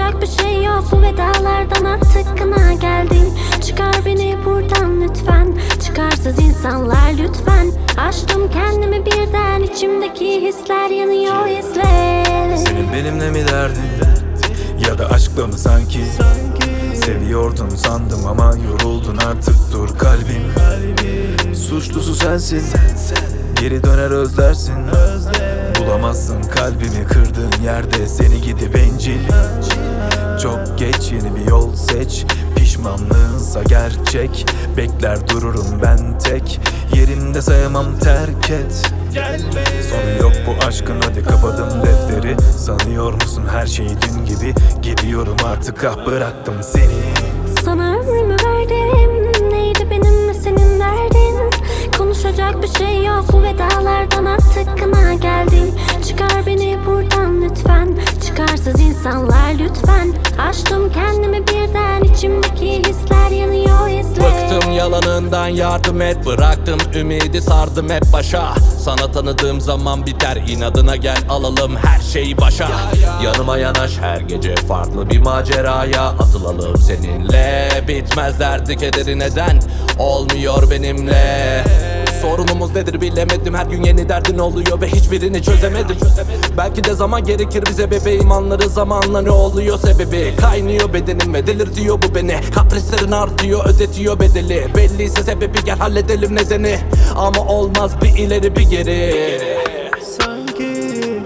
Konuşacak bir şey yok, bu vedalardan artık kına geldi. Çıkar beni buradan lütfen, çıkarsız insanlar lütfen. Açtım kendimi birden, içimdeki hisler yanıyor hisler. Senin benimle mi derdin, ya da aşkla mı sanki? Seviyordun sandım ama yoruldun artık, dur kalbim. Suçlusu sensin, geri döner özlersin. Bulamazsın kalbimi kırdığın yerde seni gidi bencil. Çok geç, yeni bir yol seç. Pişmanlığınsa gerçek, bekler dururum ben tek. Yerimde sayamam, terk et. Sonu yok bu aşkın, hadi kapadım defteri. Sanıyor musun her şey dün gibi? Gidiyorum artık, ah bıraktım seni. Sana ömrümü verdim, neydi benim ve senin derdin? Konuşacak bir şey yok, bu vedalardan artık kına geldi. Çıkar beni buradan lütfen, çıkarsız insanlar lütfen. Açtım kendimi birden, içimdeki hisler yanıyor hisler. Bıktım yalanından, yardım et. Bıraktım ümidi, sardım hep başa. Sana tanıdığım zaman biter, inadına gel alalım her şeyi başa. Yanıma yanaş, her gece farklı bir maceraya atılalım seninle. Bitmez derdi kederi, neden olmuyor benimle? Sorunumuz nedir bilemedim, her gün yeni derdin oluyor ve hiçbirini çözemedim. Belki de zaman gerekir bize bebeğim, anlarız zamanla ne oluyor sebebi. Kaynıyor bedenim ve delirtiyor bu beni. Kaprislerin artıyor, ödetiyor bedeli. Belliyse sebebi, gel halledelim nedeni. Ama olmaz bir ileri bir geri. Sanki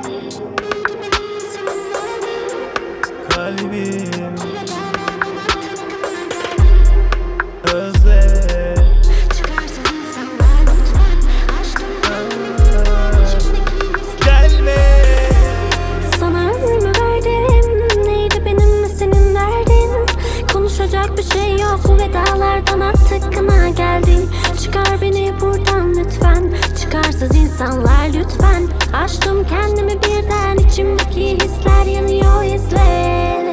kalbim özle. Sana ömrümü verdim, neydi benim ve senin derdin? Konuşacak bir şey yok, bu vedalardan artık kına geldi. Çıkar beni buradan lütfen, çıkarsız insanlar lütfen. Açtım kendimi birden, içimdeki hisler yanıyor hisler.